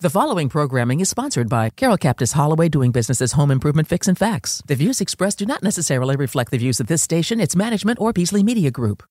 The following programming is sponsored by Carol Captis Holloway, doing business as Home Improvement Fix and Facts. The views expressed do not necessarily reflect the views of this station, its management, or Beasley Media Group.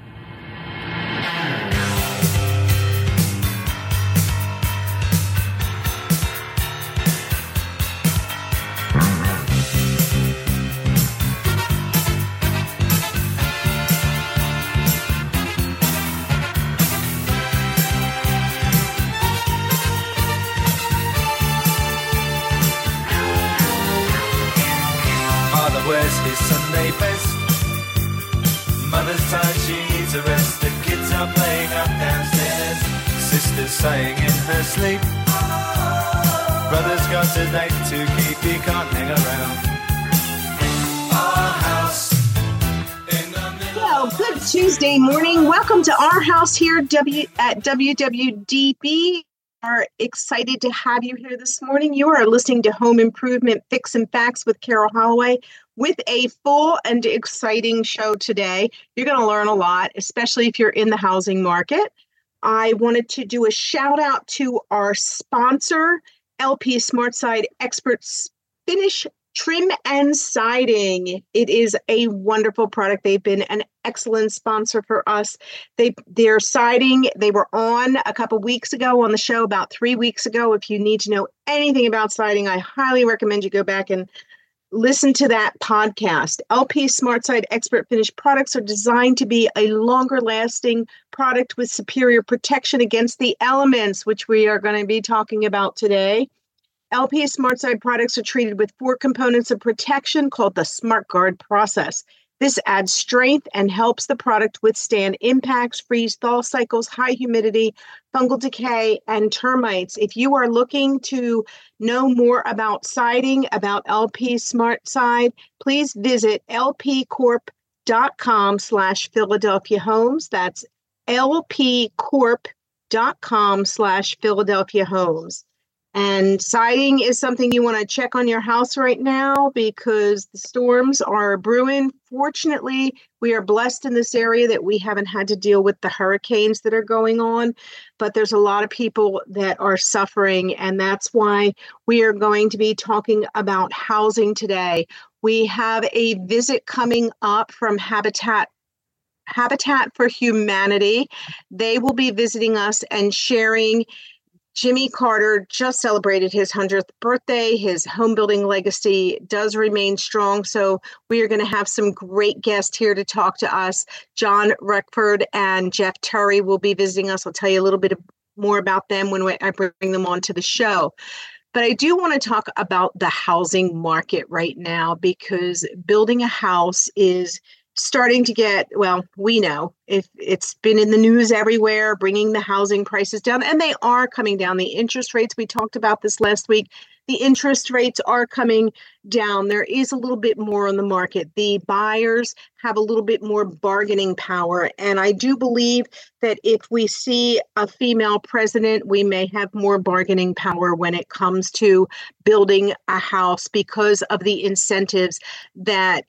Wears his Sunday best. Mother's tired, she needs a rest. The kids are playing up downstairs. Sister's sighing in her sleep. Brother's got a date to keep, he can't hang around. Our house in the middle. Well, good Tuesday morning. Welcome to Our House here at WWDB. Are excited to have you here this morning. You are listening to Home Improvement Fix and Facts with Carol Holloway with a full and exciting show today. You're going to learn a lot, especially if you're in the housing market. I wanted to do a shout out to our sponsor, LP SmartSide Experts Finish Trim and Siding. It is a wonderful product. They've been an excellent sponsor for us. Their siding, they were on a couple weeks ago on the show, about 3 weeks ago. If you need to know anything about siding, I highly recommend you go back and listen to that podcast. LP SmartSide Expert Finish products are designed to be a longer lasting product with superior protection against the elements, which we are going to be talking about today. LP SmartSide products are treated with 4 components of protection called the SmartGuard process. This adds strength and helps the product withstand impacts, freeze-thaw cycles, high humidity, fungal decay, and termites. If you are looking to know more about siding, about LP SmartSide, please visit lpcorp.com/Philadelphia Homes. That's lpcorp.com/Philadelphia Homes. And siding is something you want to check on your house right now because the storms are brewing. Fortunately, we are blessed in this area that we haven't had to deal with the hurricanes that are going on, but there's a lot of people that are suffering, and that's why we are going to be talking about housing today. We have a visit coming up from Habitat for Humanity. They will be visiting us and sharing. Jimmy Carter just celebrated his 100th birthday. His home building legacy does remain strong. So we are going to have some great guests here to talk to us. John Reckford and Jeff Terry will be visiting us. I'll tell you a little bit more about them when I bring them onto the show. But I do want to talk about the housing market right now because building a house is starting to get, well, we know if it's been in the news everywhere, bringing the housing prices down, and they are coming down. The interest rates, we talked about this last week, the interest rates are coming down. There is a little bit more on the market. The buyers have a little bit more bargaining power. And I do believe that if we see a female president, we may have more bargaining power when it comes to building a house because of the incentives that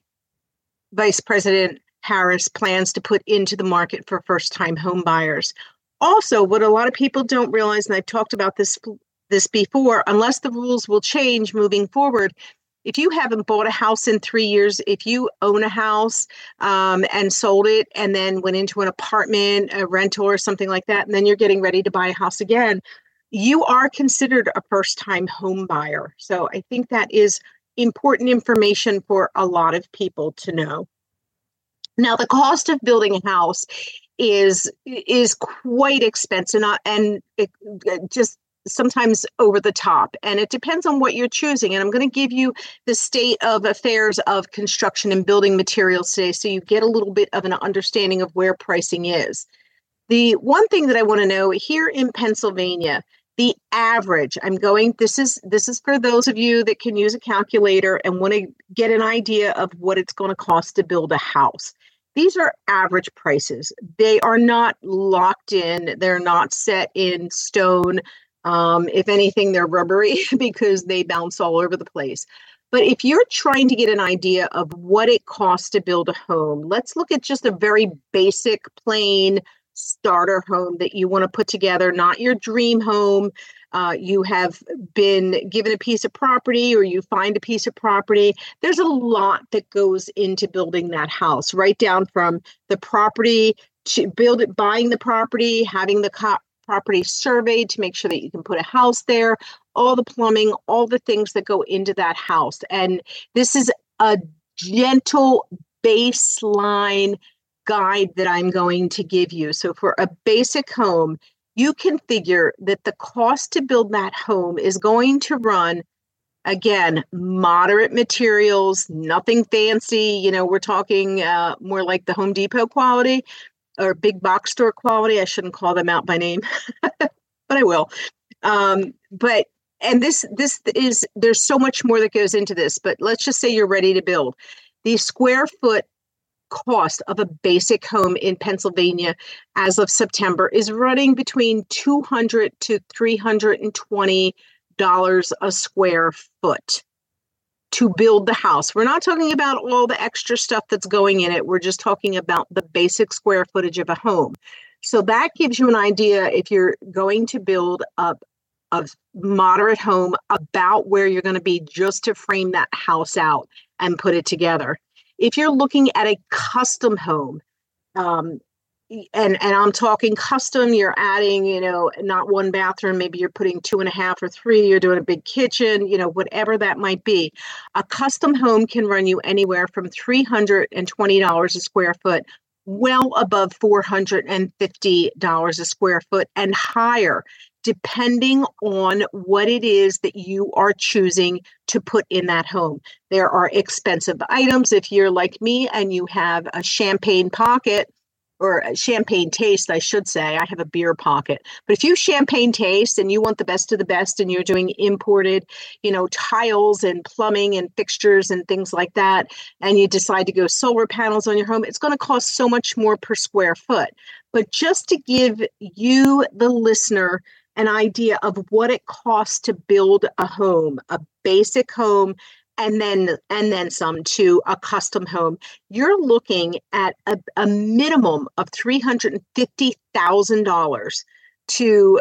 Vice President Harris plans to put into the market for first-time home buyers. Also, what a lot of people don't realize, and I've talked about this before, unless the rules will change moving forward, if you haven't bought a house in 3 years, if you own a house and sold it and then went into an apartment, a rental or something like that, and then you're getting ready to buy a house again, you are considered a first-time home buyer. So I think that is important information for a lot of people to know. Now, the cost of building a house is quite expensive and it just sometimes over the top. And it depends on what you're choosing. And I'm going to give you the state of affairs of construction and building materials today so you get a little bit of an understanding of where pricing is. The one thing that I want to know here in Pennsylvania, the average, this is for those of you that can use a calculator and want to get an idea of what it's going to cost to build a house. These are average prices. They are not locked in. They're not set in stone. If anything, they're rubbery because they bounce all over the place. But if you're trying to get an idea of what it costs to build a home, let's look at just a very basic, plain starter home that you want to put together, not your dream home, you have been given a piece of property, or you find a piece of property. There's a lot that goes into building that house, right down from the property to buying the property, having the property surveyed to make sure that you can put a house there, all the plumbing, all the things that go into that house. And this is a gentle baseline guide that I'm going to give you. So for a basic home, you can figure that the cost to build that home is going to run, again, moderate materials, nothing fancy. We're talking more like the Home Depot quality or big box store quality. I shouldn't call them out by name, but I will. This is, there's so much more that goes into this, but let's just say you're ready to build. The square foot cost of a basic home in Pennsylvania as of September is running between $200 to $320 a square foot to build the house. We're not talking about all the extra stuff that's going in it. We're just talking about the basic square footage of a home. So that gives you an idea, if you're going to build up a moderate home, about where you're going to be just to frame that house out and put it together. If you're looking at a custom home, and I'm talking custom, you're adding, not one bathroom, maybe you're putting 2.5 or 3, you're doing a big kitchen, whatever that might be. A custom home can run you anywhere from $320 a square foot, well above $450 a square foot and higher, depending on what it is that you are choosing to put in that home. There are expensive items. If you're like me and you have a champagne pocket, or a champagne taste, I should say. I have a beer pocket. But if you champagne taste and you want the best of the best and you're doing imported, tiles and plumbing and fixtures and things like that, and you decide to go solar panels on your home, it's going to cost so much more per square foot. But just to give you, the listener, an idea of what it costs to build a home, a basic home, and then some to a custom home, you're looking at a minimum of $350,000 to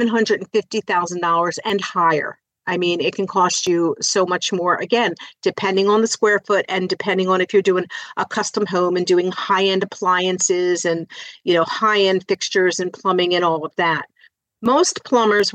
$750,000 and higher. I mean, it can cost you so much more, again, depending on the square foot and depending on if you're doing a custom home and doing high-end appliances and, high-end fixtures and plumbing and all of that. Most plumbers,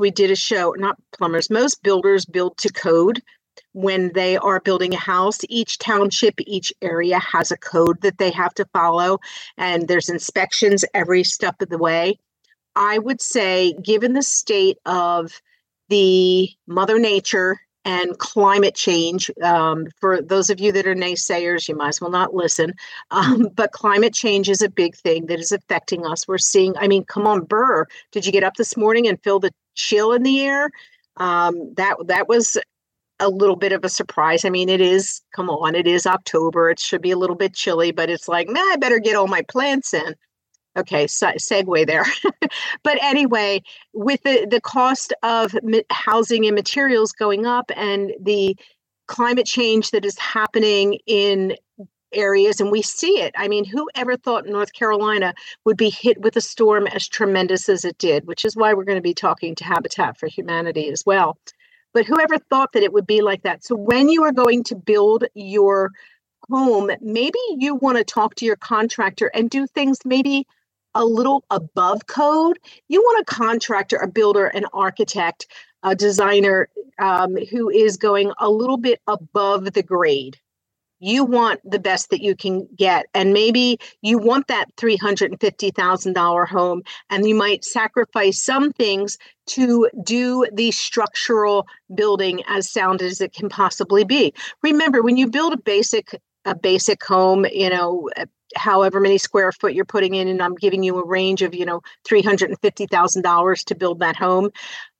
most builders build to code. When they are building a house, each township, each area has a code that they have to follow, and there's inspections every step of the way. I would say, given the state of the Mother Nature and climate change, for those of you that are naysayers, you might as well not listen, but climate change is a big thing that is affecting us. We're seeing, come on, Burr, did you get up this morning and feel the chill in the air? That was a little bit of a surprise. It is October. It should be a little bit chilly, but it's like, I better get all my plants in. Okay, segue there. But anyway, with the cost of housing and materials going up and the climate change that is happening in areas, and we see it. Who ever thought North Carolina would be hit with a storm as tremendous as it did, which is why we're going to be talking to Habitat for Humanity as well. But whoever thought that it would be like that? So when you are going to build your home, maybe you want to talk to your contractor and do things maybe a little above code. You want a contractor, a builder, an architect, a designer who is going a little bit above the grade. You want the best that you can get. And maybe you want that $350,000 home, and you might sacrifice some things to do the structural building as sound as it can possibly be. Remember, when you build a basic home, however many square foot you're putting in, and I'm giving you a range of, $350,000 to build that home,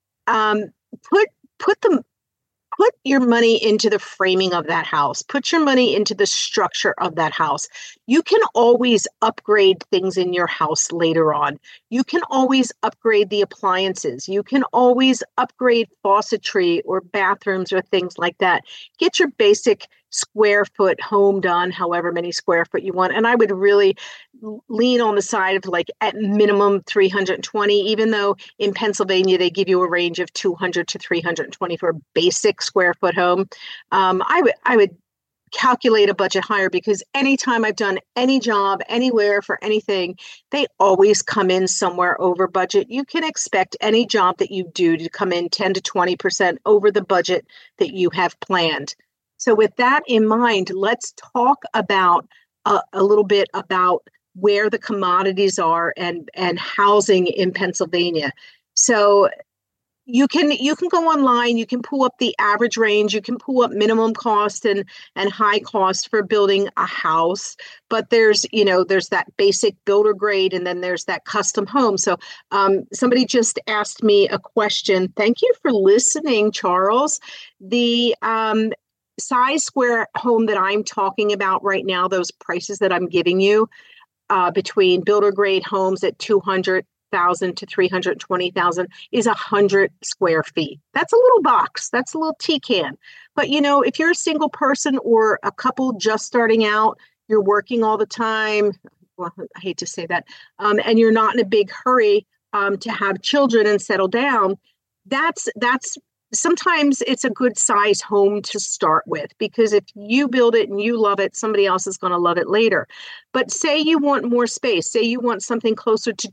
put your money into the framing of that house. Put your money into the structure of that house. You can always upgrade things in your house later on. You can always upgrade the appliances. You can always upgrade faucetry or bathrooms or things like that. Get your basic square foot home done, however many square foot you want. And I would really lean on the side of like at minimum 320, even though in Pennsylvania, they give you a range of 200 to 320 for a basic square foot home. I would calculate a budget higher, because anytime I've done any job anywhere for anything, they always come in somewhere over budget. You can expect any job that you do to come in 10 to 20% over the budget that you have planned. So with that in mind, let's talk about a little bit about where the commodities are and housing in Pennsylvania. So you can go online, you can pull up the average range, you can pull up minimum cost and high cost for building a house. But there's that basic builder grade, and then there's that custom home. So somebody just asked me a question. Thank you for listening, Charles. The size square home that I'm talking about right now, those prices that I'm giving you between builder grade homes at 200,000 to 320,000 is 100 square feet. That's a little box. That's a little tea can. But if you're a single person or a couple just starting out, you're working all the time. Well, I hate to say that. And you're not in a big hurry to have children and settle down. That's sometimes it's a good size home to start with, because if you build it and you love it, somebody else is going to love it later. But say you want more space, say you want something closer to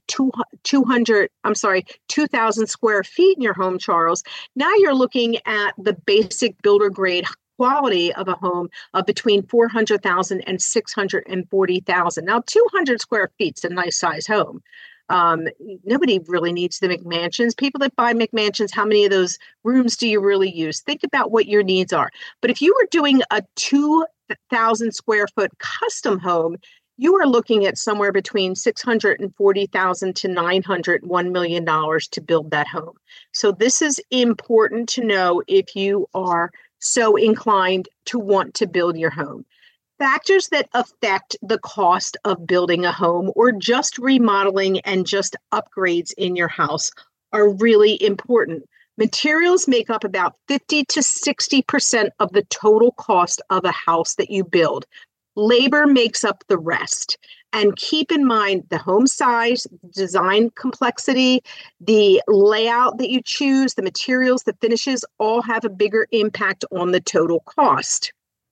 2,000 square feet in your home, Charles. Now you're looking at the basic builder grade quality of a home of between 400,000 and 640,000. Now, 200 square feet is a nice size home. Nobody really needs the McMansions. People that buy McMansions, how many of those rooms do you really use? Think about what your needs are. But if you were doing a 2,000 square foot custom home, you are looking at somewhere between $640,000 to $901 million to build that home. So this is important to know if you are so inclined to want to build your home. Factors that affect the cost of building a home or just remodeling and just upgrades in your house are really important. Materials make up about 50 to 60% of the total cost of a house that you build. Labor makes up the rest. And keep in mind the home size, design complexity, the layout that you choose, the materials, the finishes all have a bigger impact on the total cost.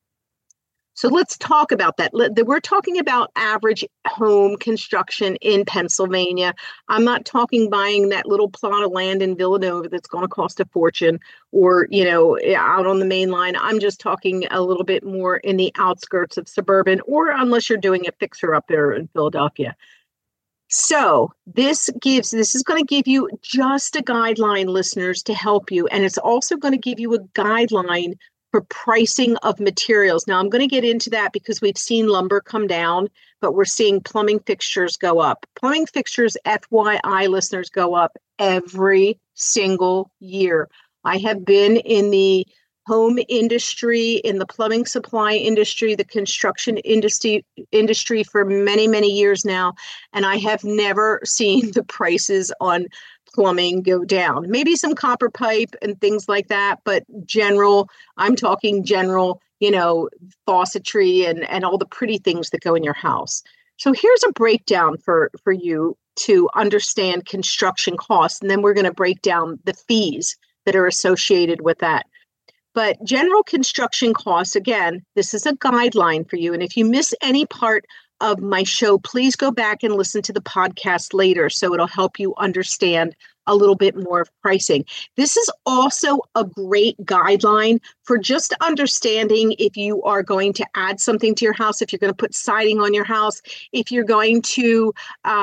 So let's talk about that. We're talking about average home construction in Pennsylvania. I'm not talking buying that little plot of land in Villanova that's going to cost a fortune, or, out on the main line. I'm just talking a little bit more in the outskirts of suburban, or unless you're doing a fixer up there in Philadelphia. So this is going to give you just a guideline, listeners, to help you. And it's also going to give you a guideline for pricing of materials. Now, I'm going to get into that because we've seen lumber come down, but we're seeing plumbing fixtures go up. Plumbing fixtures, FYI, listeners, go up every single year. I have been in the home industry, in the plumbing supply industry, the construction industry for many, many years now, and I have never seen the prices on plumbing go down. Maybe some copper pipe and things like that, but I'm talking general, faucetry and all the pretty things that go in your house. So here's a breakdown for you to understand construction costs, and then we're going to break down the fees that are associated with that. But general construction costs, again, this is a guideline for you. And if you miss any part of my show, please go back and listen to the podcast later, so it'll help you understand a little bit more of pricing. This is also a great guideline for just understanding if you are going to add something to your house, if you're going to put siding on your house, if you're going to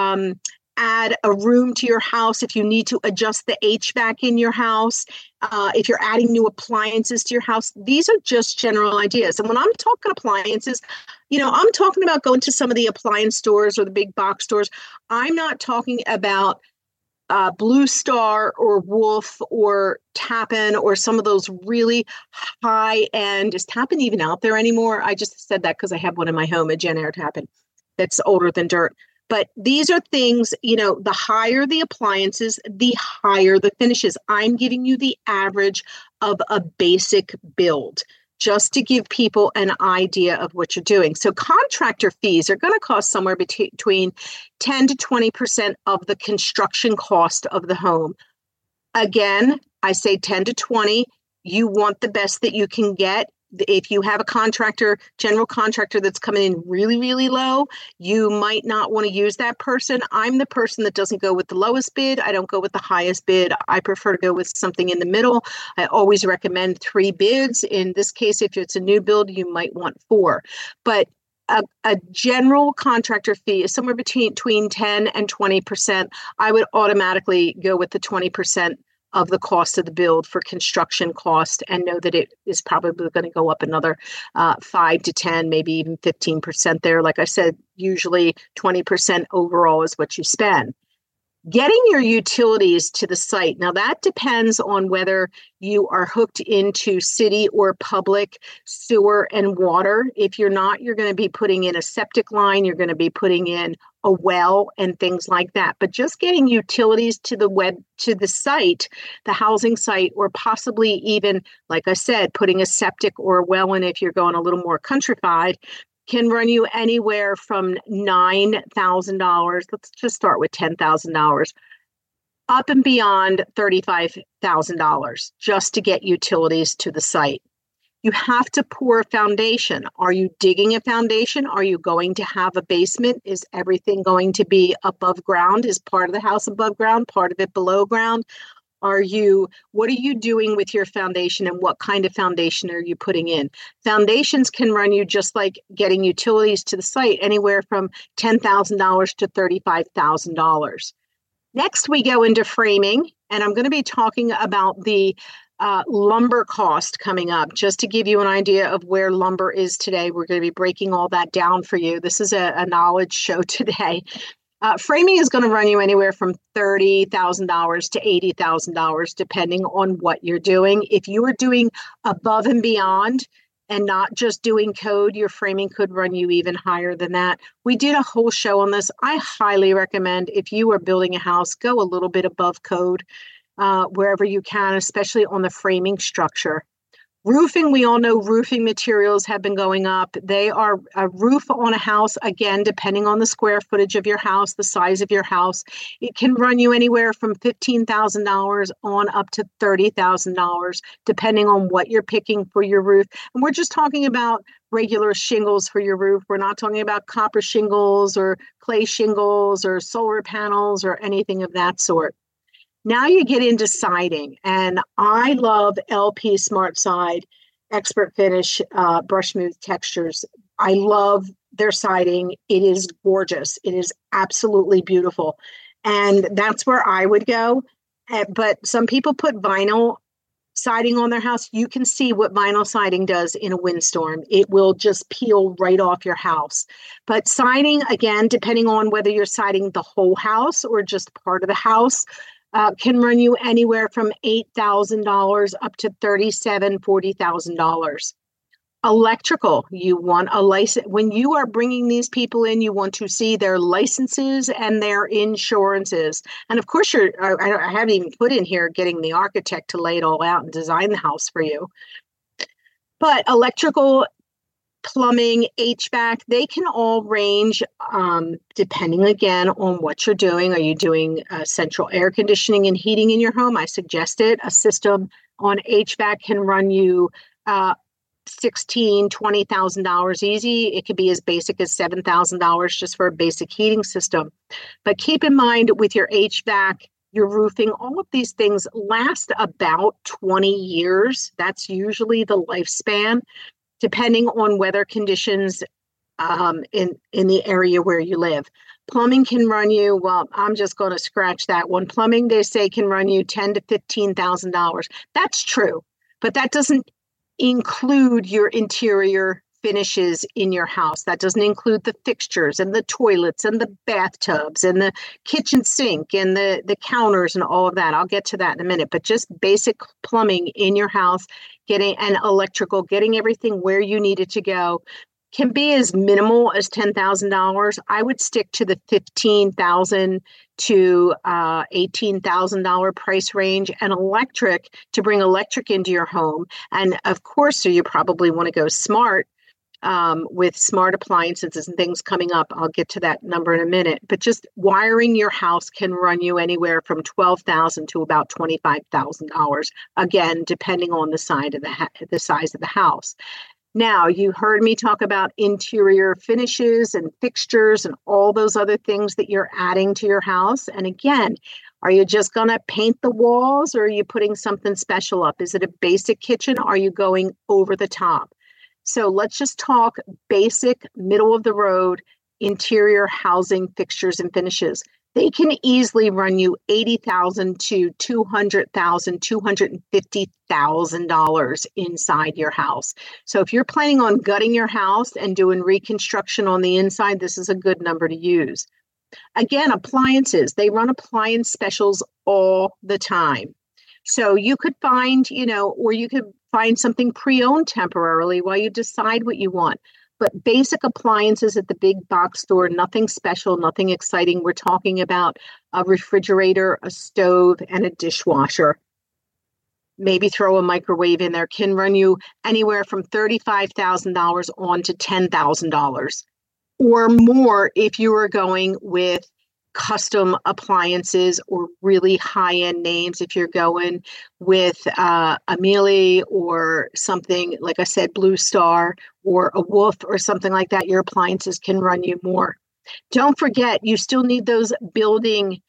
add a room to your house, if you need to adjust the HVAC in your house, if you're adding new appliances to your house. These are just general ideas. And when I'm talking appliances, I'm talking about going to some of the appliance stores or the big box stores. I'm not talking about Blue Star or Wolf or Tappan or some of those really high end. Is Tappan even out there anymore? I just said that because I have one in my home, a Jen Air Tappan that's older than dirt. But these are things, the higher the appliances, the higher the finishes. I'm giving you the average of a basic build. just to give people an idea of what you're doing. So contractor fees are going to cost somewhere between 10 to 20% of the construction cost of the home. Again, I say 10 to 20. You want the best that you can get. If you have a contractor, general contractor that's coming in really, really low, you might not want to use that person. I'm the person that doesn't go with the lowest bid. I don't go with the highest bid. I prefer to go with something in the middle. I always recommend 3 bids. In this case, if it's a new build, you might want 4. But a general contractor fee is somewhere between 10 and 20%. I would automatically go with the 20% of the cost of the build for construction cost, and know that it is probably going to go up another 5 to 10, maybe even 15% there. Like I said, usually 20% overall is what you spend. Getting your utilities to the site. Now that depends on whether you are hooked into city or public sewer and water. If you're not, you're going to be putting in a septic line, you're going to be putting in a well and things like that. But just getting utilities to the site, the housing site, or possibly even, like I said, putting a septic or a well in if you're going a little more countrified, can run you anywhere from $9,000. Let's just start with $10,000 up and beyond $35,000 just to get utilities to the site. You have to pour a foundation. Are you digging a foundation? Are you going to have a basement? Is everything going to be above ground? Is part of the house above ground, part of it below ground? What are you doing with your foundation, and what kind of foundation are you putting in? Foundations can run you, just like getting utilities to the site, anywhere from $10,000 to $35,000. Next, we go into framing, and I'm going to be talking about the lumber cost coming up. Just to give you an idea of where lumber is today, we're going to be breaking all that down for you. This is a knowledge show today. Framing is going to run you anywhere from $30,000 to $80,000, depending on what you're doing. If you are doing above and beyond and not just doing code, your framing could run you even higher than that. We did a whole show on this. I highly recommend, if you are building a house, go a little bit above code wherever you can, especially on the framing structure. Roofing, we all know roofing materials have been going up. They are a roof on a house, again, depending on the square footage of your house, the size of your house. It can run you anywhere from $15,000 on up to $30,000, depending on what you're picking for your roof. And we're just talking about regular shingles for your roof. We're not talking about copper shingles or clay shingles or solar panels or anything of that sort. Now you get into siding, and I love LP SmartSide Expert Finish Brush Smooth Textures. I love their siding. It is gorgeous. It is absolutely beautiful. And that's where I would go. But some people put vinyl siding on their house. You can see what vinyl siding does in a windstorm. It will just peel right off your house. But siding, again, depending on whether you're siding the whole house or just part of the house, can run you anywhere from $8,000 up to $37,000, $40,000. Electrical, you want a license. When you are bringing these people in, you want to see their licenses and their insurances. And of course, I haven't even put in here getting the architect to lay it all out and design the house for you. But electrical, plumbing, HVAC, they can all range depending, again, on what you're doing. Are you doing central air conditioning and heating in your home? I suggest it. A system on HVAC can run you $16,000, $20,000 easy. It could be as basic as $7,000 just for a basic heating system. But keep in mind, with your HVAC, your roofing, all of these things last about 20 years. That's usually the lifespan, depending on weather conditions in the area where you live. Plumbing can run you, well, I'm just going to scratch that one. Plumbing, they say, can run you $10,000 to $15,000. That's true, but that doesn't include your interior finishes in your house. That doesn't include the fixtures and the toilets and the bathtubs and the kitchen sink and the counters and all of that. I'll get to that in a minute, but just basic plumbing in your house, getting an electrical, getting everything where you need it to go. can be as minimal as $10,000. I would stick to the $15,000 to $18,000 price range, and electric to bring electric into your home. And of course, so you probably want to go smart with smart appliances and things coming up. I'll get to that number in a minute. But just wiring your house can run you anywhere from $12,000 to about $25,000. Again, depending on the size of the house. Now, you heard me talk about interior finishes and fixtures and all those other things that you're adding to your house. And again, are you just going to paint the walls, or are you putting something special up? Is it a basic kitchen? Are you going over the top? So let's just talk basic, middle of the road, interior housing fixtures and finishes. They can easily run you $80,000 to $200,000, $250,000 inside your house. So if you're planning on gutting your house and doing reconstruction on the inside, this is a good number to use. Again, appliances, they run appliance specials all the time. So you could find, or you could find something pre-owned temporarily while you decide what you want. But basic appliances at the big box store, nothing special, nothing exciting. We're talking about a refrigerator, a stove, and a dishwasher. Maybe throw a microwave in there, can run you anywhere from $35,000 on to $10,000 or more if you are going with custom appliances or really high-end names. If you're going with a Miele or something, like I said, Blue Star or a Wolf or something like that, your appliances can run you more. Don't forget, you still need those building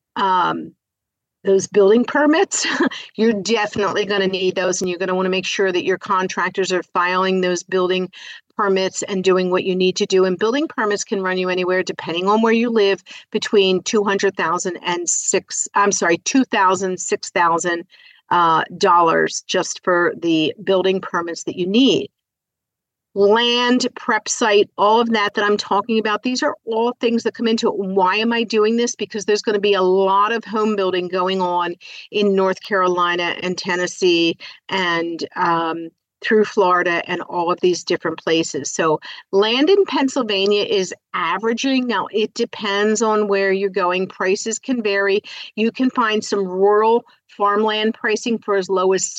permits. You're definitely going to need those, and you're going to want to make sure that your contractors are filing those building permits and doing what you need to do. And building permits can run you anywhere, depending on where you live, between $200,000 and $6,000 just for the building permits that you need. Land, prep site, all of that I'm talking about, these are all things that come into it. Why am I doing this? Because there's going to be a lot of home building going on in North Carolina and Tennessee and through Florida and all of these different places. So land in Pennsylvania is averaging. Now, it depends on where you're going. Prices can vary. You can find some rural farmland pricing for as low as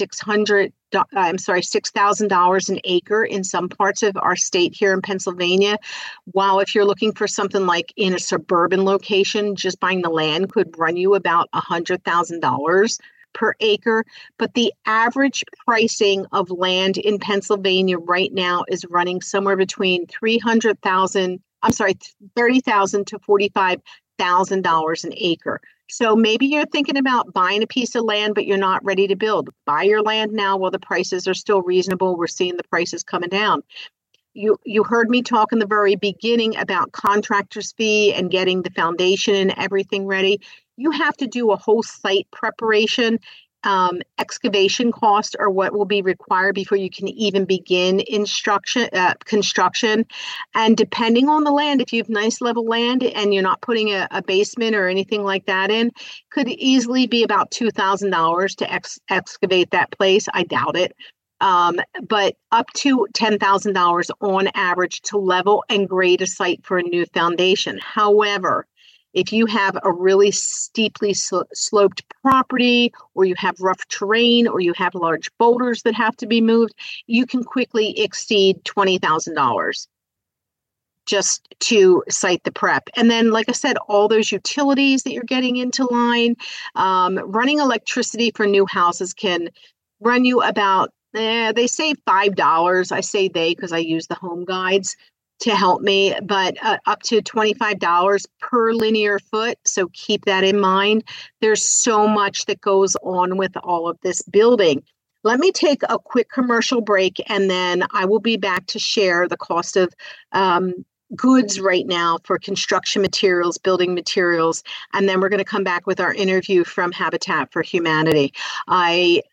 $6,000 an acre in some parts of our state here in Pennsylvania. While if you're looking for something like in a suburban location, just buying the land could run you about $100,000 per acre. But the average pricing of land in Pennsylvania right now is running somewhere between $30,000 to $45,000 an acre. So maybe you're thinking about buying a piece of land, but you're not ready to build. Buy your land now while the prices are still reasonable. We're seeing the prices coming down. You heard me talk in the very beginning about contractor's fee and getting the foundation and everything ready. You have to do a whole site preparation. Excavation costs are what will be required before you can even begin construction. And depending on the land, if you have nice level land and you're not putting a basement or anything like that in, could easily be about $2,000 to excavate that place. I doubt it. But up to $10,000 on average to level and grade a site for a new foundation. However, if you have a really steeply sloped property, or you have rough terrain, or you have large boulders that have to be moved, you can quickly exceed $20,000 just to site the prep. And then, like I said, all those utilities that you're getting into line, running electricity for new houses can run you about, they say $5. I say they because I use the home guides to help me, but up to $25 per linear foot. So keep that in mind. There's so much that goes on with all of this building. Let me take a quick commercial break, and then I will be back to share the cost of goods right now for construction materials, building materials, and then we're going to come back with our interview from Habitat for Humanity. I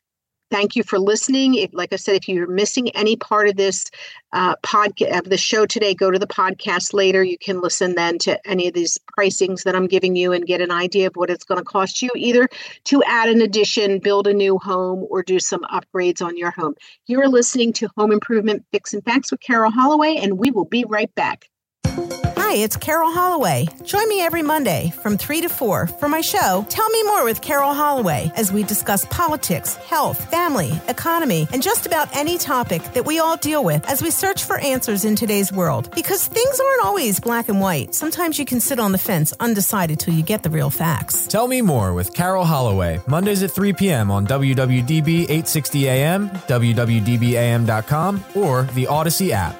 Thank you for listening. Like I said, if you're missing any part of this podcast of the show today, go to the podcast later. You can listen then to any of these pricings that I'm giving you and get an idea of what it's going to cost you either to add an addition, build a new home, or do some upgrades on your home. You're listening to Home Improvement Fix and Facts with Carol Holloway, and we will be right back. Hi, it's Carol Holloway. Join me every Monday from 3 to 4 for my show, Tell Me More with Carol Holloway, as we discuss politics, health, family, economy, and just about any topic that we all deal with as we search for answers in today's world. Because things aren't always black and white. Sometimes you can sit on the fence undecided till you get the real facts. Tell Me More with Carol Holloway, Mondays at 3 p.m. on WWDB 860 AM, WWDBAM.com, or the Odyssey app.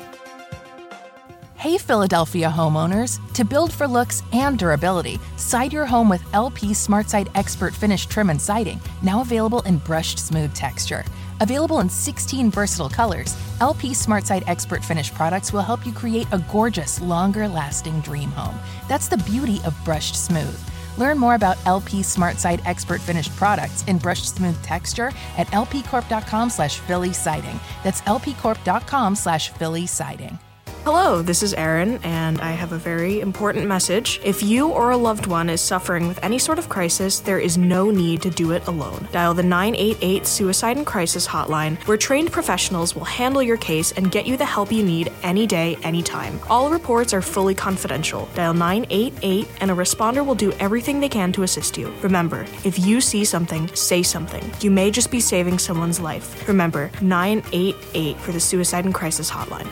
Hey Philadelphia homeowners, to build for looks and durability, side your home with LP SmartSide Expert Finish Trim and Siding, now available in brushed smooth texture. Available in 16 versatile colors, LP SmartSide Expert Finish products will help you create a gorgeous, longer-lasting dream home. That's the beauty of brushed smooth. Learn more about LP SmartSide Expert Finished products in brushed smooth texture at lpcorp.com/Philly Siding. That's lpcorp.com/Philly Siding. Hello, this is Erin, and I have a very important message. If you or a loved one is suffering with any sort of crisis, there is no need to do it alone. Dial the 988 Suicide and Crisis Hotline, where trained professionals will handle your case and get you the help you need any day, anytime. All reports are fully confidential. Dial 988 and a responder will do everything they can to assist you. Remember, if you see something, say something. You may just be saving someone's life. Remember, 988 for the Suicide and Crisis Hotline.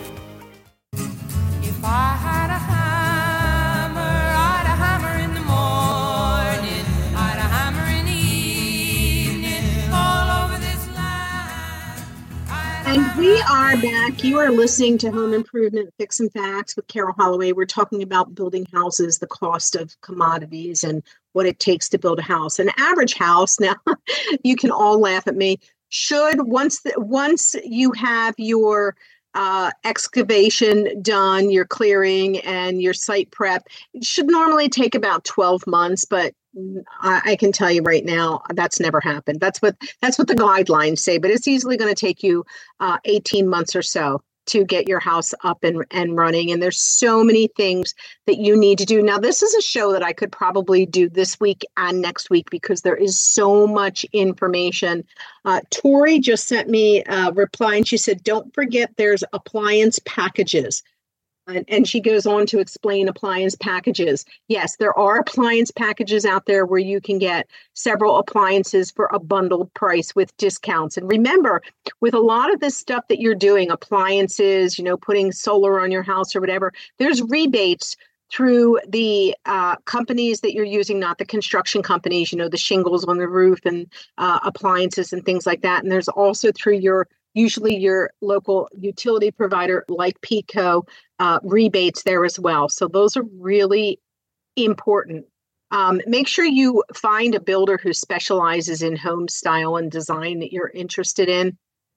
If I had a hammer, I'd a hammer in the morning, I'd a hammer in the evening, all over this land. And we are back. You are listening to Home Improvement Fix and Facts with Carol Holloway. We're talking about building houses, the cost of commodities, and what it takes to build a house. An average house, now you can all laugh at me, should, once you have your excavation done, your clearing and your site prep, it should normally take about 12 months, but I can tell you right now, that's never happened. That's what the guidelines say, but it's easily going to take you 18 months or so to get your house up and running. And there's so many things that you need to do. Now, this is a show that I could probably do this week and next week because there is so much information. Tori just sent me a reply and she said, don't forget there's appliance packages. And she goes on to explain appliance packages. Yes, there are appliance packages out there where you can get several appliances for a bundled price with discounts. And remember, with a lot of this stuff that you're doing, appliances, putting solar on your house or whatever, there's rebates through the companies that you're using, not the construction companies, the shingles on the roof and appliances and things like that. And there's also through usually your local utility provider like PECO, rebates there as well. So those are really important. Make sure you find a builder who specializes in home style and design that you're interested in.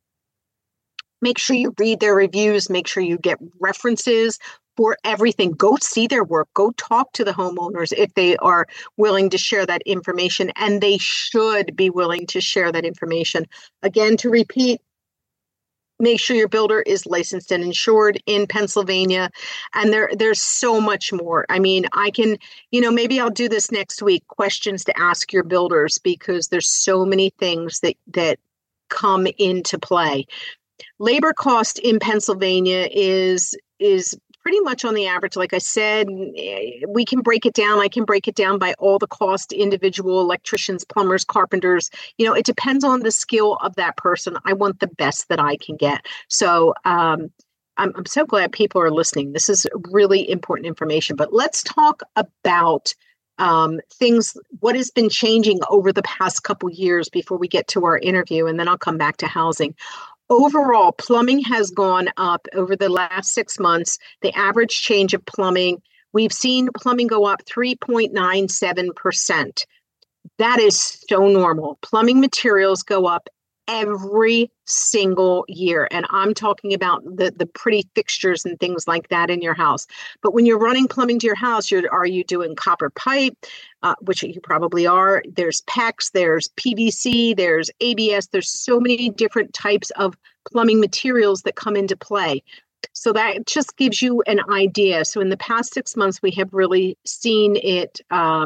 Make sure you read their reviews. Make sure you get references for everything. Go see their work. Go talk to the homeowners if they are willing to share that information, and they should be willing to share that information. Again, to repeat, make sure your builder is licensed and insured in Pennsylvania. And there's so much more. I mean, I can, maybe I'll do this next week, questions to ask your builders, because there's so many things that come into play. Labor cost in Pennsylvania is pretty much on the average. Like I said, we can break it down. I can break it down by all the cost, individual electricians, plumbers, carpenters. It depends on the skill of that person. I want the best that I can get. So I'm so glad people are listening. This is really important information. But let's talk about things, what has been changing over the past couple years before we get to our interview, and then I'll come back to housing. Overall, plumbing has gone up over the last 6 months. The average change of plumbing, we've seen plumbing go up 3.97%. That is so normal. Plumbing materials go up every single year. And I'm talking about the pretty fixtures and things like that in your house. But when you're running plumbing to your house, are you doing copper pipe, which you probably are? There's PEX, there's PVC, there's ABS. There's so many different types of plumbing materials that come into play. So that just gives you an idea. So in the past 6 months, we have really seen it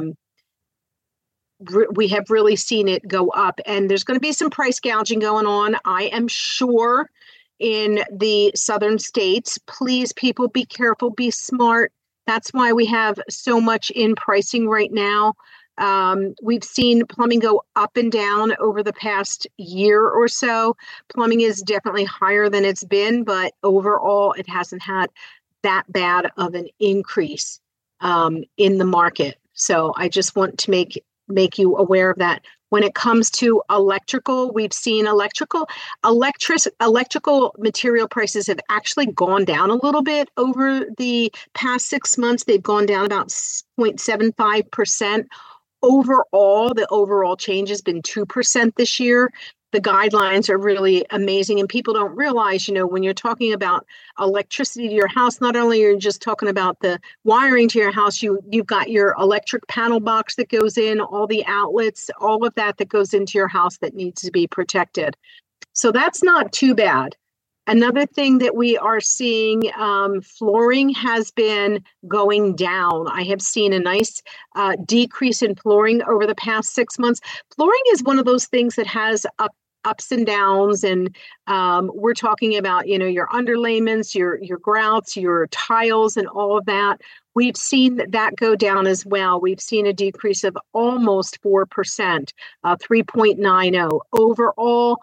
go up, and there's going to be some price gouging going on, I am sure, in the southern states. Please, people, be careful, be smart. That's why we have so much in pricing right now. We've seen plumbing go up and down over the past year or so. Plumbing is definitely higher than it's been, but overall, it hasn't had that bad of an increase in the market. So I just want to make you aware of that. When it comes to electrical, we've seen electrical material prices have actually gone down a little bit over the past 6 months. They've gone down about 0.75%. Overall, the overall change has been 2% this year. The guidelines are really amazing, and people don't realize, when you're talking about electricity to your house, not only are you just talking about the wiring to your house, you've got your electric panel box that goes in, all the outlets, all of that goes into your house that needs to be protected. So that's not too bad. Another thing that we are seeing, flooring has been going down. I have seen a nice decrease in flooring over the past 6 months. Flooring is one of those things that has ups and downs, and we're talking about, your underlayments, your grouts, your tiles, and all of that. We've seen that go down as well. We've seen a decrease of almost 4%, 3.90. Overall,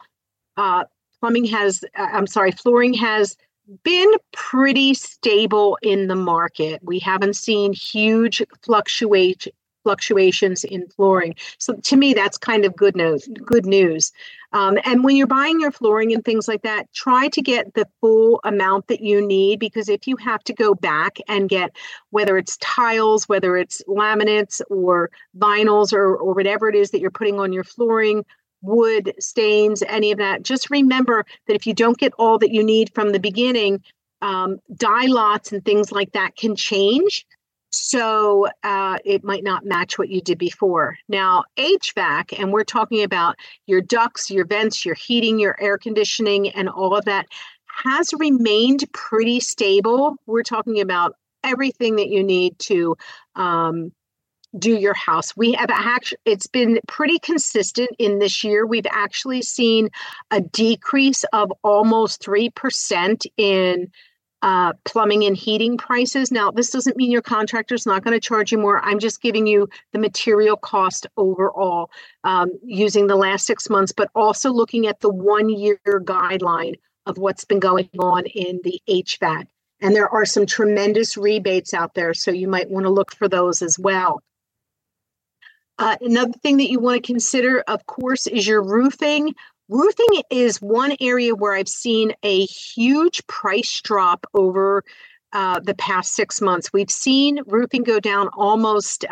flooring has been pretty stable in the market. We haven't seen huge fluctuations in flooring. So to me, that's kind of good news. And when you're buying your flooring and things like that, try to get the full amount that you need, because if you have to go back and get, whether it's tiles, whether it's laminates or vinyls or whatever it is that you're putting on your flooring, wood, stains, any of that, just remember that if you don't get all that you need from the beginning, dye lots and things like that can change. So it might not match what you did before. Now, HVAC, and we're talking about your ducts, your vents, your heating, your air conditioning, and all of that, has remained pretty stable. We're talking about everything that you need to do your house. It's been pretty consistent in this year. We've actually seen a decrease of almost 3% in plumbing and heating prices. Now, this doesn't mean your contractor's not going to charge you more. I'm just giving you the material cost overall using the last 6 months, but also looking at the 1 year guideline of what's been going on in the HVAC. And there are some tremendous rebates out there, so you might want to look for those as well. Another thing that you want to consider, of course, is your roofing. Roofing is one area where I've seen a huge price drop over the past 6 months. We've seen roofing go down almost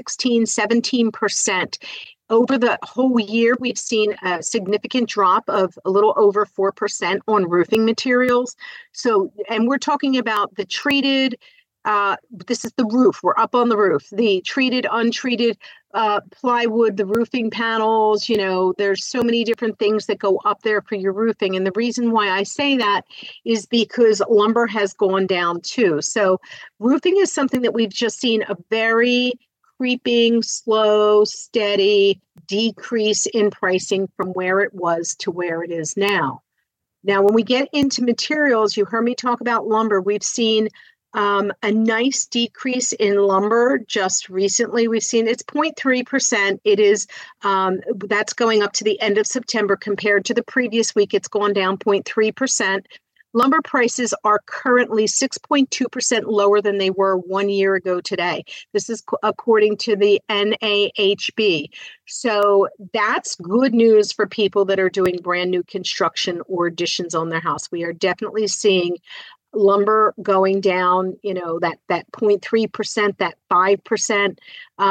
17%. Over the whole year, we've seen a significant drop of a little over 4% on roofing materials. So, and we're talking about the treated, this is the roof. We're up on the roof. The treated, untreated plywood, the roofing panels, there's so many different things that go up there for your roofing. And the reason why I say that is because lumber has gone down too. So roofing is something that we've just seen a very creeping, slow, steady decrease in pricing from where it was to where it is now. Now, when we get into materials, you heard me talk about lumber. We've seen a nice decrease in lumber just recently. We've seen it's 0.3%. It is, that's going up to the end of September compared to the previous week. It's gone down 0.3%. Lumber prices are currently 6.2% lower than they were 1 year ago today. This is according to the NAHB. So that's good news for people that are doing brand new construction or additions on their house. We are definitely seeing lumber going down, that 0.3%, that 5%,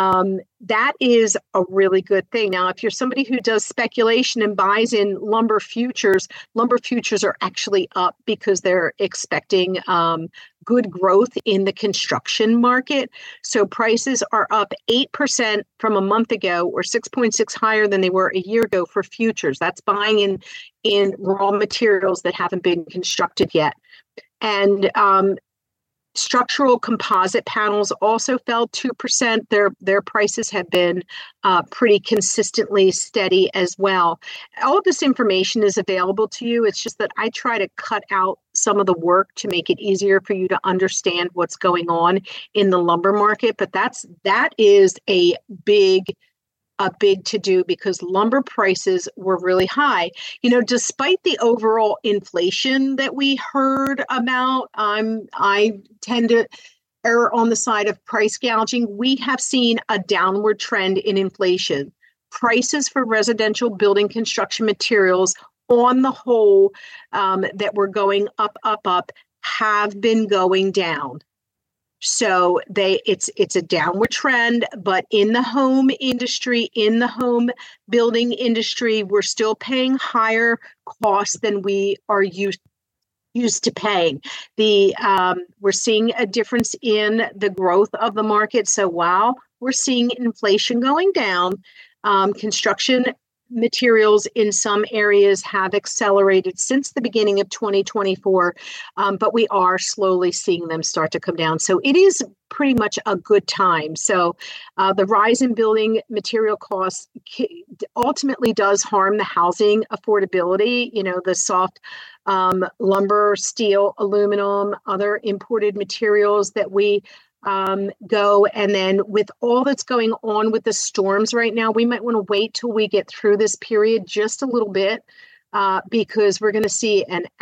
that is a really good thing. Now, if you're somebody who does speculation and buys in lumber futures are actually up because they're expecting good growth in the construction market. So prices are up 8% from a month ago, or 6.6 higher than they were a year ago for futures. That's buying in raw materials that haven't been constructed yet. And structural composite panels also fell 2%. Their prices have been pretty consistently steady as well. All of this information is available to you. It's just that I try to cut out some of the work to make it easier for you to understand what's going on in the lumber market. But that is a big to-do, because lumber prices were really high. Despite the overall inflation that we heard about, I tend to err on the side of price gouging. We have seen a downward trend in inflation. Prices for residential building construction materials on the whole that were going up, have been going down. So it's a downward trend, but in the home industry, in the home building industry, we're still paying higher costs than we are used to paying. We're seeing a difference in the growth of the market. So while we're seeing inflation going down, construction materials in some areas have accelerated since the beginning of 2024, but we are slowly seeing them start to come down. So it is pretty much a good time. So the rise in building material costs ultimately does harm the housing affordability. The soft lumber, steel, aluminum, other imported materials that we go. And then with all that's going on with the storms right now, we might want to wait till we get through this period just a little bit, because we're going to see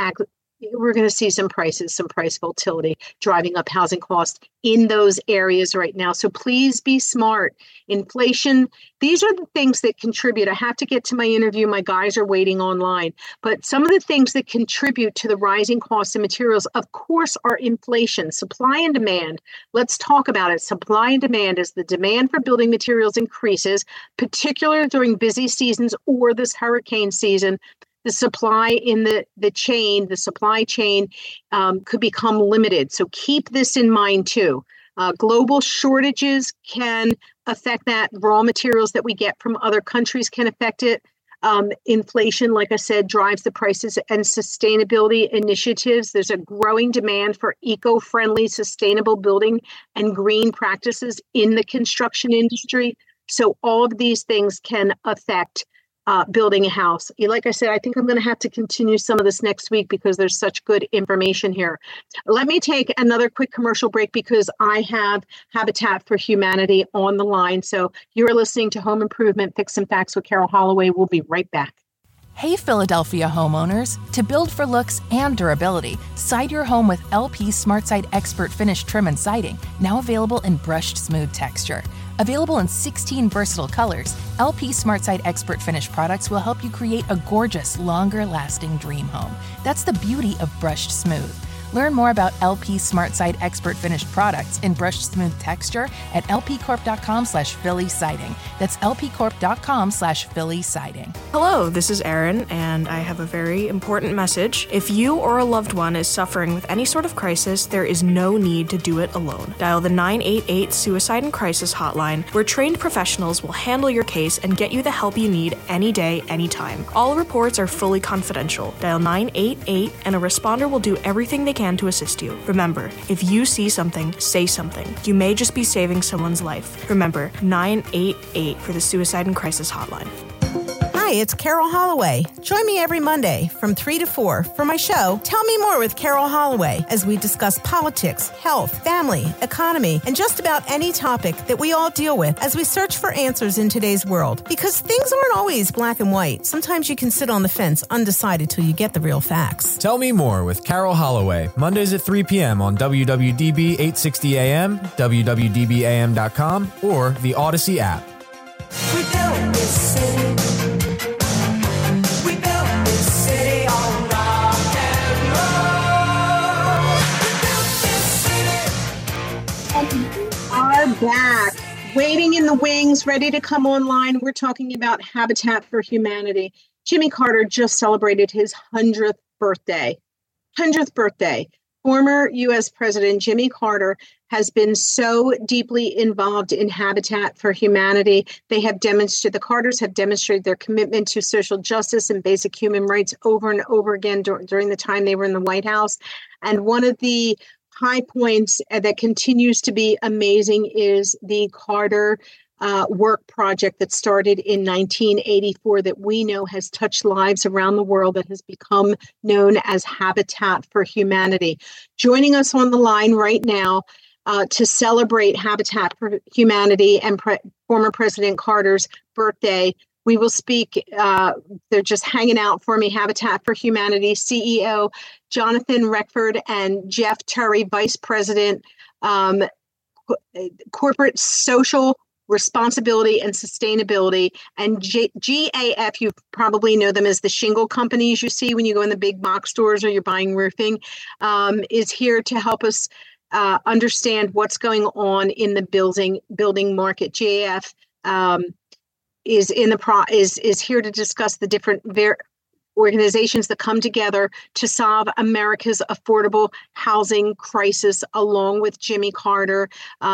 some price volatility driving up housing costs in those areas right now. So please be smart. Inflation, these are the things that contribute. I have to get to my interview. My guys are waiting online. But some of the things that contribute to the rising costs of materials, of course, are inflation, supply and demand. Let's talk about it. Supply and demand. As the demand for building materials increases, particularly during busy seasons or this hurricane season, the supply in the supply chain could become limited. So keep this in mind too. Global shortages can affect that. Raw materials that we get from other countries can affect it. Inflation, like I said, drives the prices, and sustainability initiatives. There's a growing demand for eco-friendly, sustainable building and green practices in the construction industry. So all of these things can affect building a house. Like I said, I think I'm going to have to continue some of this next week because there's such good information here. Let me take another quick commercial break because I have Habitat for Humanity on the line. So you're listening to Home Improvement Fix and Facts with Carol Holloway. We'll be right back. Hey, Philadelphia homeowners. To build for looks and durability, side your home with LP SmartSide Expert Finish Trim and Siding, now available in brushed smooth texture. Available in 16 versatile colors, LP SmartSide Expert Finish products will help you create a gorgeous, longer-lasting dream home. That's the beauty of brushed smooth. Learn more about LP SmartSide Expert Finished products in brushed smooth texture at lpcorp.com/Philly Siding. That's lpcorp.com/Philly Siding. Hello, this is Erin, and I have a very important message. If you or a loved one is suffering with any sort of crisis, there is no need to do it alone. Dial the 988 Suicide and Crisis Hotline, where trained professionals will handle your case and get you the help you need any day, anytime. All reports are fully confidential. Dial 988 and a responder will do everything they can to assist you. Remember, if you see something, say something. You may just be saving someone's life. Remember, 988 for the Suicide and Crisis Hotline. Hi, it's Carol Holloway. Join me every Monday from 3 to 4 for my show, Tell Me More with Carol Holloway, as we discuss politics, health, family, economy, and just about any topic that we all deal with as we search for answers in today's world. Because things aren't always black and white. Sometimes you can sit on the fence undecided till you get the real facts. Tell Me More with Carol Holloway, Mondays at 3 p.m. on WWDB 860 AM, WWDBAM.com, or the Odyssey app. We built this city. We built this city on rock and roll. back. Waiting in the wings, ready to come online. We're talking about Habitat for Humanity. Jimmy Carter just celebrated his 100th birthday. 100th birthday. Former U.S. President Jimmy Carter has been so deeply involved in Habitat for Humanity. The Carters have demonstrated their commitment to social justice and basic human rights over and over again during the time they were in the White House. And one of the high points that continues to be amazing is the Carter work project that started in 1984 that we know has touched lives around the world, that has become known as Habitat for Humanity. Joining us on the line right now to celebrate Habitat for Humanity and former President Carter's birthday, we will speak, they're just hanging out for me, Habitat for Humanity CEO Jonathan Reckford and Jeff Terry, Vice President, Corporate Social Responsibility and Sustainability, and GAF, you probably know them as the shingle companies you see when you go in the big box stores or you're buying roofing, is here to help us understand what's going on in the building market. GAF is here to discuss the different organizations that come together to solve America's affordable housing crisis, along with Jimmy Carter.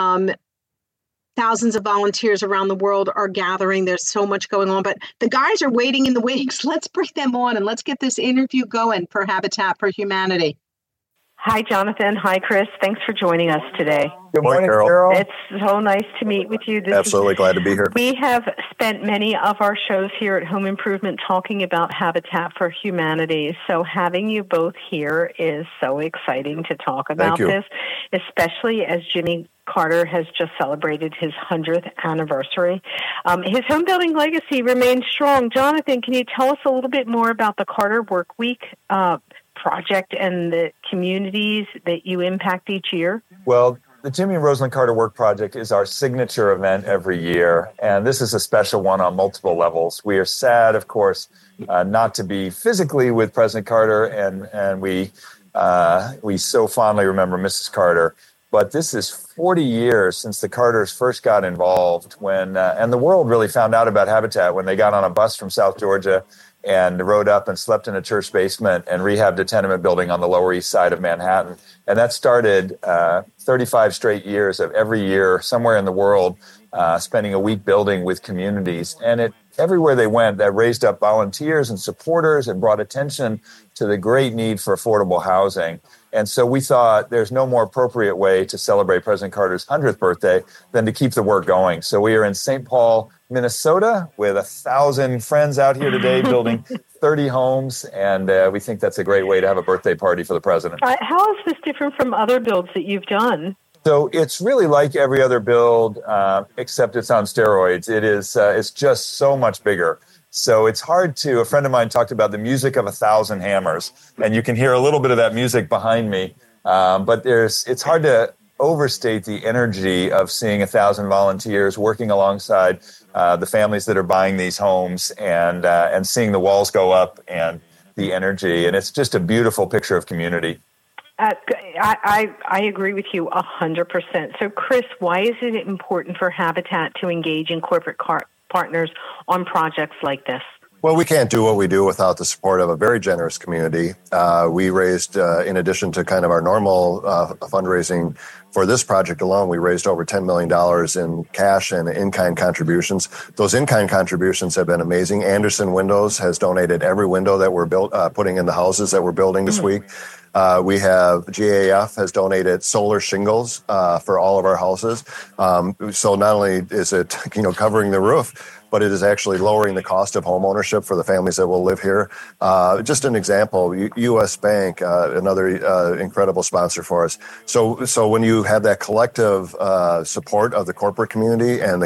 Thousands of volunteers around the world are gathering. There's so much going on, but the guys are waiting in the wings. Let's bring them on and let's get this interview going for Habitat for Humanity. Hi, Jonathan. Hi, Chris. Thanks for joining us today. Good morning, Carol. It's so nice to meet with you. Absolutely glad to be here. We have spent many of our shows here at Home Improvement talking about Habitat for Humanity. So having you both here is so exciting to talk about this, especially as Jimmy Carter has just celebrated his 100th anniversary. His home building legacy remains strong. Jonathan, can you tell us a little bit more about the Carter Work Week project and the communities that you impact each year? Well, the Jimmy and Rosalind Carter Work Project is our signature event every year, and this is a special one on multiple levels. We are sad, of course, not to be physically with President Carter, and we so fondly remember Mrs. Carter. But this is 40 years since the Carters first got involved and the world really found out about Habitat when they got on a bus from South Georgia and rode up and slept in a church basement and rehabbed a tenement building on the Lower East Side of Manhattan. And that started 35 straight years of every year somewhere in the world spending a week building with communities. And everywhere they went, that raised up volunteers and supporters and brought attention to the great need for affordable housing. And so we thought there's no more appropriate way to celebrate President Carter's 100th birthday than to keep the work going. So we are in St. Paul, Minnesota, with 1,000 friends out here today building 30 homes. And we think that's a great way to have a birthday party for the president. How is this different from other builds that you've done? So it's really like every other build, except it's on steroids. It's just so much bigger. So it's hard a friend of mine talked about the music of 1,000 hammers, and you can hear a little bit of that music behind me. But it's hard to overstate the energy of seeing 1,000 volunteers working alongside the families that are buying these homes and seeing the walls go up and the energy. And it's just a beautiful picture of community. I agree with you 100%. So, Chris, why is it important for Habitat to engage in corporate partners on projects like this? Well, we can't do what we do without the support of a very generous community. We raised, in addition to kind of our normal fundraising for this project alone, we raised over $10 million in cash and in-kind contributions. Those in-kind contributions have been amazing. Andersen Windows has donated every window that we're putting in the houses that we're building this week. We have GAF has donated solar shingles for all of our houses. So not only is it covering the roof, but it is actually lowering the cost of home ownership for the families that will live here. Just an example, U.S. Bank, another incredible sponsor for us. So when you have that collective support of the corporate community and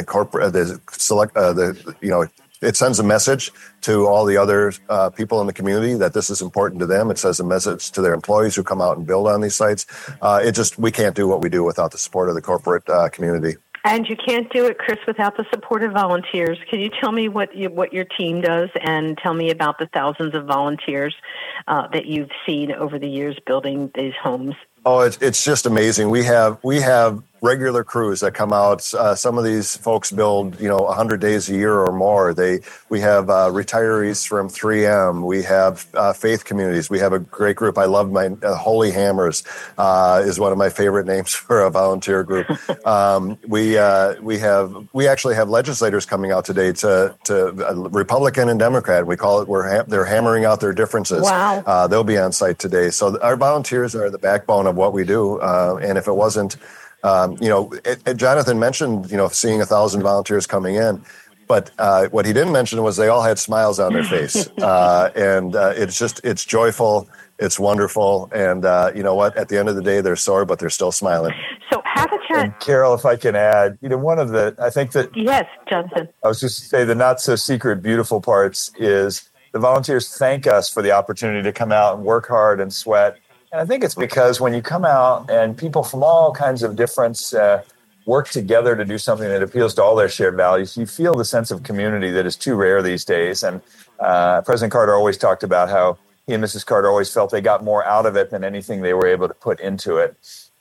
it sends a message to all the other people in the community that this is important to them. It says a message to their employees who come out and build on these sites. We can't do what we do without the support of the corporate community. And you can't do it, Chris, without the support of volunteers. Can you tell me what your team does and tell me about the thousands of volunteers that you've seen over the years building these homes? Oh, it's just amazing. We have regular crews that come out. Some of these folks build, 100 days a year or more. We have retirees from 3M. We have faith communities. We have a great group. I love my Holy Hammers is one of my favorite names for a volunteer group. We actually have legislators coming out today to Republican and Democrat. We call it they're hammering out their differences. Wow. They'll be on site today. So our volunteers are the backbone of what we do. And if it wasn't, Jonathan mentioned, seeing 1,000 volunteers coming in, but what he didn't mention was they all had smiles on their face. And it's joyful. It's wonderful. And you know what? At the end of the day, they're sore, but they're still smiling. So Habitat. And Carol, if I can add, Yes, Jonathan. I was just to say the not so secret, beautiful parts is the volunteers thank us for the opportunity to come out and work hard and sweat. And I think it's because when you come out and people from all kinds of difference work together to do something that appeals to all their shared values, you feel the sense of community that is too rare these days. And President Carter always talked about how he and Mrs. Carter always felt they got more out of it than anything they were able to put into it.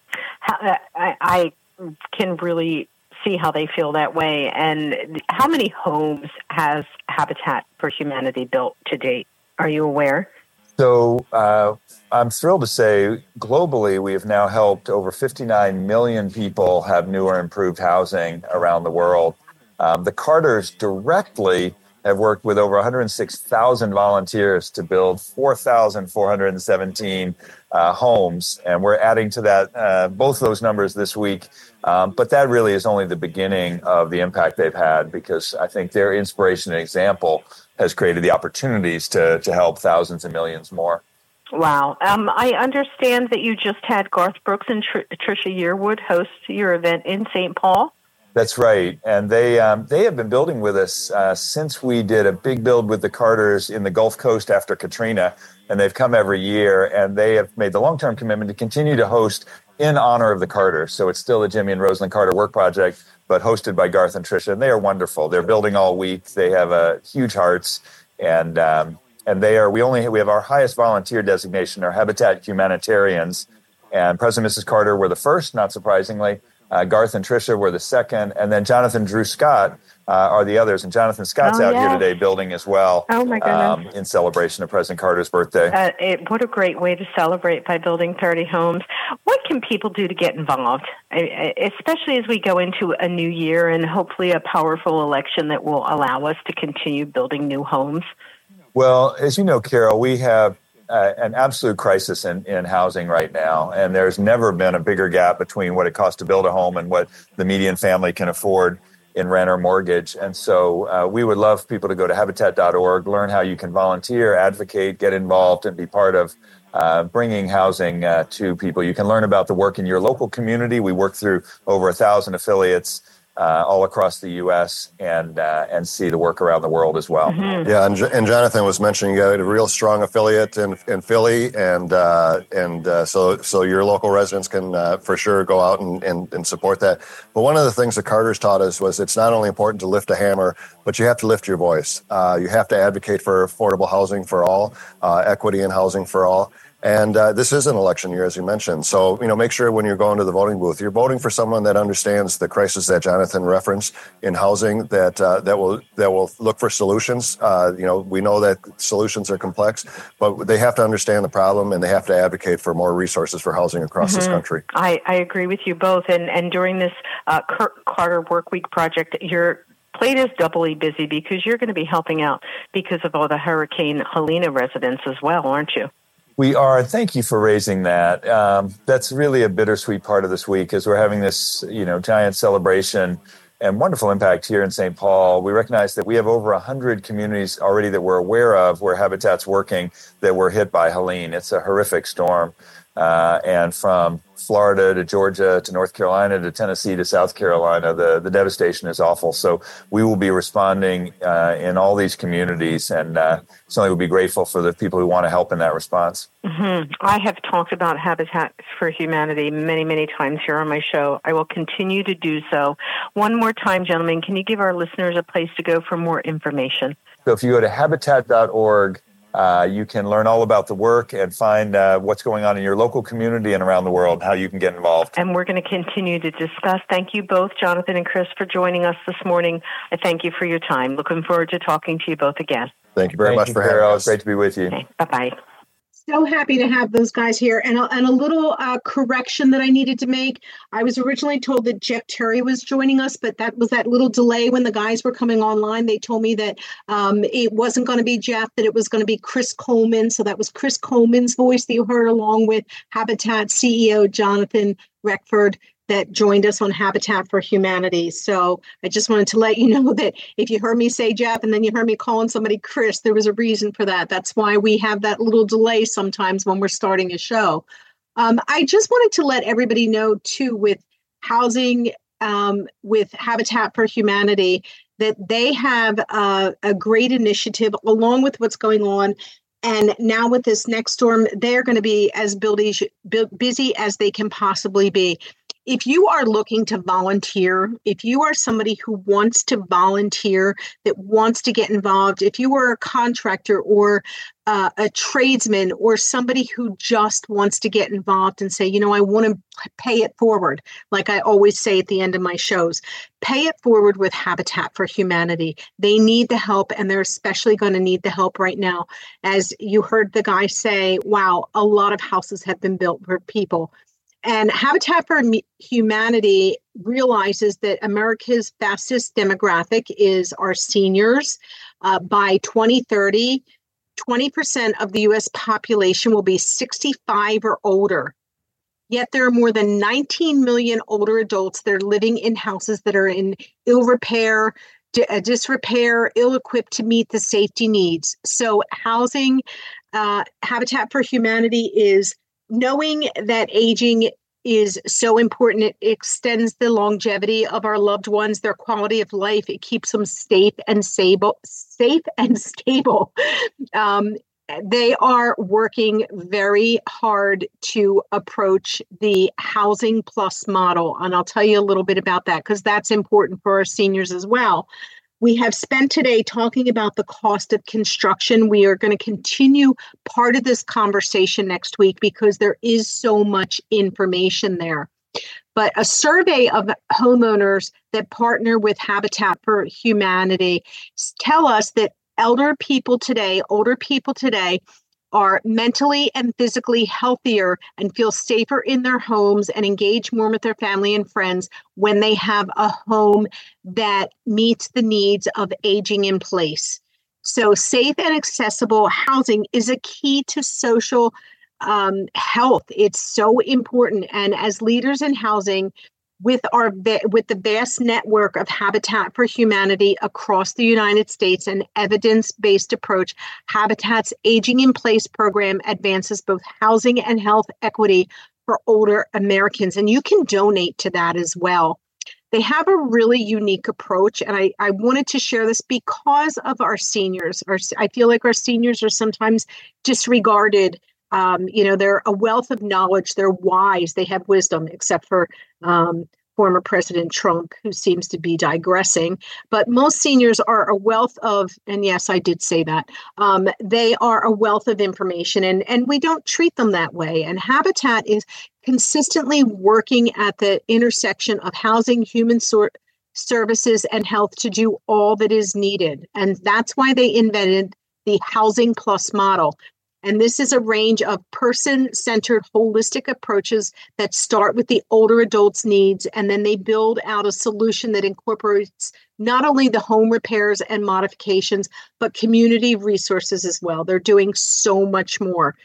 I can really see how they feel that way. And how many homes has Habitat for Humanity built to date? Are you aware? So I'm thrilled to say globally, we have now helped over 59 million people have new or improved housing around the world. The Carters directly have worked with over 106,000 volunteers to build 4,417 homes. And we're adding to that both those numbers this week. But that really is only the beginning of the impact they've had, because I think their inspiration and example has created the opportunities to help thousands and millions more. Wow. I understand that you just had Garth Brooks and Trisha Yearwood host your event in St. Paul. That's right. And they have been building with us since we did a big build with the Carters in the Gulf Coast after Katrina. And they've come every year, and they have made the long-term commitment to continue to host in honor of the Carters. So it's still the Jimmy and Rosalind Carter Work Project, but hosted by Garth and Trisha. And they are wonderful. They're building all week. They have huge hearts. And they are, we have our highest volunteer designation, our Habitat Humanitarians. And President and Mrs. Carter were the first, not surprisingly. Garth and Trisha were the second, and then Jonathan Drew Scott are the others. And Jonathan Scott's out here today building as well. Oh, my goodness. In celebration of President Carter's birthday. What a great way to celebrate by building 30 homes. What can people do to get involved, especially as we go into a new year and hopefully a powerful election that will allow us to continue building new homes? Well, as you know, Carol, we have an absolute crisis in housing right now, and there's never been a bigger gap between what it costs to build a home and what the median family can afford in rent or mortgage. And so we would love people to go to habitat.org, learn how you can volunteer, advocate, get involved, and be part of bringing housing to people. You can learn about the work in your local community. We work through over 1,000 affiliates all across the U.S. and see the work around the world as well. Mm-hmm. Yeah, and Jonathan was mentioning you got a real strong affiliate in Philly, and so your local residents can for sure go out and support that. But one of the things the Carters taught us was it's not only important to lift a hammer, but you have to lift your voice. You have to advocate for affordable housing for all, equity in housing for all. And this is an election year, as you mentioned. So, make sure when you're going to the voting booth, you're voting for someone that understands the crisis that Jonathan referenced in housing, that will look for solutions. We know that solutions are complex, but they have to understand the problem, and they have to advocate for more resources for housing across this country. I agree with you both. And during this Carter Work Week project, your plate is doubly busy because you're going to be helping out because of all the Hurricane Helene residents as well, aren't you? We are. Thank you for raising that. That's really a bittersweet part of this week, as we're having this, giant celebration and wonderful impact here in St. Paul. We recognize that we have over 100 communities already that we're aware of where Habitat's working that were hit by Helene. It's a horrific storm. And from Florida to Georgia to North Carolina to Tennessee to South Carolina, the devastation is awful. So we will be responding in all these communities, and certainly we'll be grateful for the people who want to help in that response. Mm-hmm. I have talked about Habitat for Humanity many, many times here on my show. I will continue to do so. One more time, gentlemen, can you give our listeners a place to go for more information? So if you go to habitat.org, You can learn all about the work and find what's going on in your local community and around the world, how you can get involved. And we're going to continue to discuss. Thank you both, Jonathan and Chris, for joining us this morning. I thank you for your time. Looking forward to talking to you both again. Thank you very much for having us. Great to be with you. Okay, bye-bye. So happy to have those guys here. And a little correction that I needed to make. I was originally told that Jeff Terry was joining us, but that was that little delay when the guys were coming online. They told me that it wasn't going to be Jeff, that it was going to be Chris Coleman. So that was Chris Coleman's voice that you heard, along with Habitat CEO Jonathan Reckford, that joined us on Habitat for Humanity. So I just wanted to let you know that if you heard me say Jeff and then you heard me calling somebody Chris, there was a reason for that. That's why we have that little delay sometimes when we're starting a show. I just wanted to let everybody know too, with housing, with Habitat for Humanity, that they have a great initiative along with what's going on. And now with this next storm, they're going to be as busy as they can possibly be. If you are looking to volunteer, if you are somebody who wants to volunteer, that wants to get involved, if you are a contractor or a tradesman or somebody who just wants to get involved and say, you know, I want to pay it forward, like I always say at the end of my shows, pay it forward with Habitat for Humanity. They need the help, and they're especially going to need the help right now. As you heard the guy say, wow, a lot of houses have been built for people. And Habitat for Humanity realizes that America's fastest demographic is our seniors. By 2030, 20% of the U.S. population will be 65 or older. Yet there are more than 19 million older adults that are living in houses that are in ill repair, disrepair, ill-equipped to meet the safety needs. So housing, Habitat for Humanity is knowing that aging is so important. It extends the longevity of our loved ones, their quality of life. It keeps them safe and stable. They are working very hard to approach the Housing Plus model. And I'll tell you a little bit about that because that's important for our seniors as well. We have spent today talking about the cost of construction. We are going to continue part of this conversation next week because there is so much information there. But a survey of homeowners that partner with Habitat for Humanity tell us that older people today are mentally and physically healthier and feel safer in their homes and engage more with their family and friends when they have a home that meets the needs of aging in place. So safe and accessible housing is a key to social health. It's so important. And as leaders in housing, with the vast network of Habitat for Humanity across the United States and evidence-based approach, Habitat's Aging in Place program advances both housing and health equity for older Americans. And you can donate to that as well. They have a really unique approach, and I wanted to share this because of our seniors. I feel like our seniors are sometimes disregarded. They're a wealth of knowledge. They're wise. They have wisdom, except for former President Trump, who seems to be digressing. But most seniors are a wealth of, and yes, I did say that, they are a wealth of information, and we don't treat them that way. And Habitat is consistently working at the intersection of housing, human services, and health to do all that is needed. And that's why they invented the Housing Plus model. And this is a range of person-centered holistic approaches that start with the older adult's needs, and then they build out a solution that incorporates not only the home repairs and modifications, but community resources as well. They're doing so much more.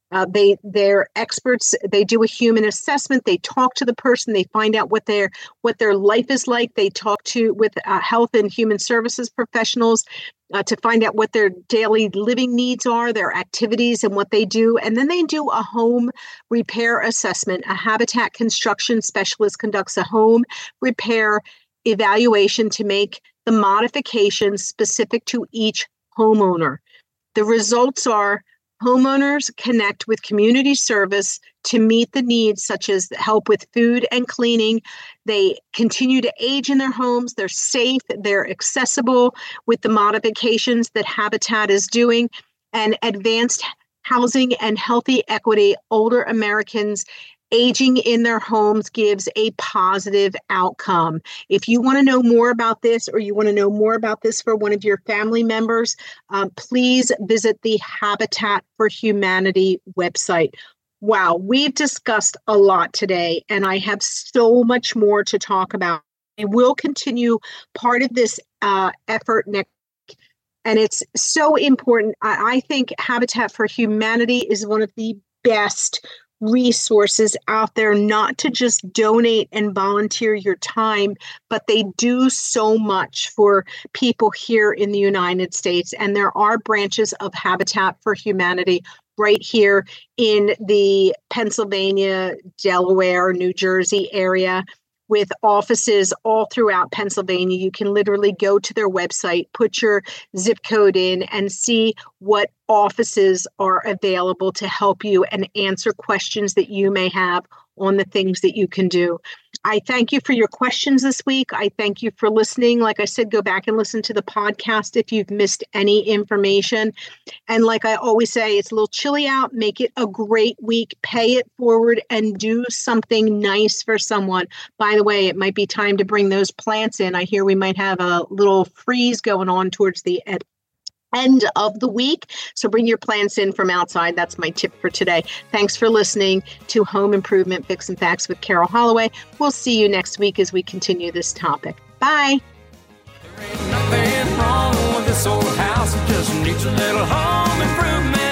They're experts. They do a human assessment. They talk to the person. They find out what their life is like. They talk with health and human services professionals to find out what their daily living needs are, their activities, and what they do. And then they do a home repair assessment. A Habitat construction specialist conducts a home repair evaluation to make the modifications specific to each homeowner. The results are homeowners connect with community service to meet the needs such as help with food and cleaning. They continue to age in their homes. They're safe. They're accessible with the modifications that Habitat is doing. and advanced housing and healthy equity, older Americans aging in their homes gives a positive outcome. If you want to know more about this, or you want to know more about this for one of your family members, please visit the Habitat for Humanity website. Wow, we've discussed a lot today, and I have so much more to talk about. I will continue part of this effort next week, and it's so important. I think Habitat for Humanity is one of the best resources out there, not to just donate and volunteer your time, but they do so much for people here in the United States. And there are branches of Habitat for Humanity right here in the Pennsylvania, Delaware, New Jersey area, with offices all throughout Pennsylvania. You can literally go to their website, put your zip code in, and see what offices are available to help you and answer questions that you may have on the things that you can do. I thank you for your questions this week. I thank you for listening. Like I said, go back and listen to the podcast if you've missed any information. And like I always say, it's a little chilly out. Make it a great week. Pay it forward and do something nice for someone. By the way, it might be time to bring those plants in. I hear we might have a little freeze going on towards the end of the week. So bring your plants in from outside. That's my tip for today. Thanks for listening to Home Improvement Fix and Facts with Carol Holloway. We'll see you next week as we continue this topic. Bye. There ain't nothing wrong with this old house. It just needs a little home improvement.